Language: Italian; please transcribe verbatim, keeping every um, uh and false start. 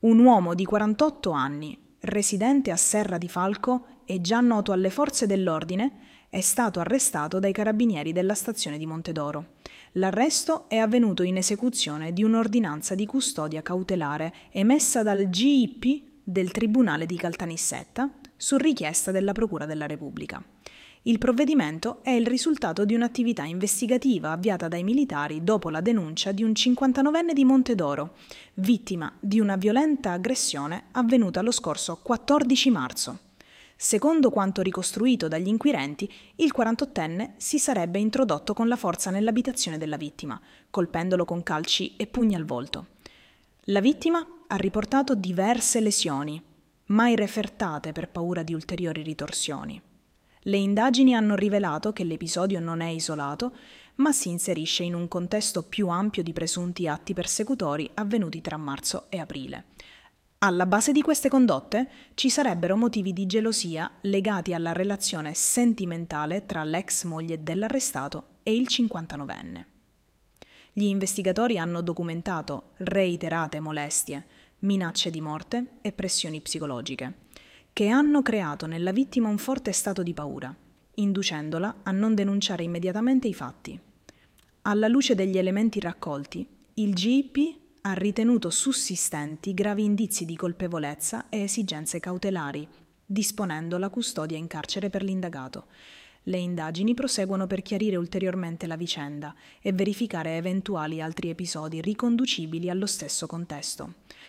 Un uomo di quarantotto anni, residente a Serra di Falco e già noto alle forze dell'ordine, è stato arrestato dai carabinieri della stazione di Montedoro. L'arresto è avvenuto in esecuzione di un'ordinanza di custodia cautelare emessa dal G I P del Tribunale di Caltanissetta su richiesta della Procura della Repubblica. Il provvedimento è il risultato di un'attività investigativa avviata dai militari dopo la denuncia di un cinquantanovenne di Montedoro, vittima di una violenta aggressione avvenuta lo scorso quattordici marzo. Secondo quanto ricostruito dagli inquirenti, il quarantottenne si sarebbe introdotto con la forza nell'abitazione della vittima, colpendolo con calci e pugni al volto. La vittima ha riportato diverse lesioni, mai refertate per paura di ulteriori ritorsioni. Le indagini hanno rivelato che l'episodio non è isolato, ma si inserisce in un contesto più ampio di presunti atti persecutori avvenuti tra marzo e aprile. Alla base di queste condotte ci sarebbero motivi di gelosia legati alla relazione sentimentale tra l'ex moglie dell'arrestato e il cinquantanovenne. Gli investigatori hanno documentato reiterate molestie, minacce di morte e pressioni psicologiche, che hanno creato nella vittima un forte stato di paura, inducendola a non denunciare immediatamente i fatti. Alla luce degli elementi raccolti, il G I P ha ritenuto sussistenti gravi indizi di colpevolezza e esigenze cautelari, disponendo la custodia in carcere per l'indagato. Le indagini proseguono per chiarire ulteriormente la vicenda e verificare eventuali altri episodi riconducibili allo stesso contesto.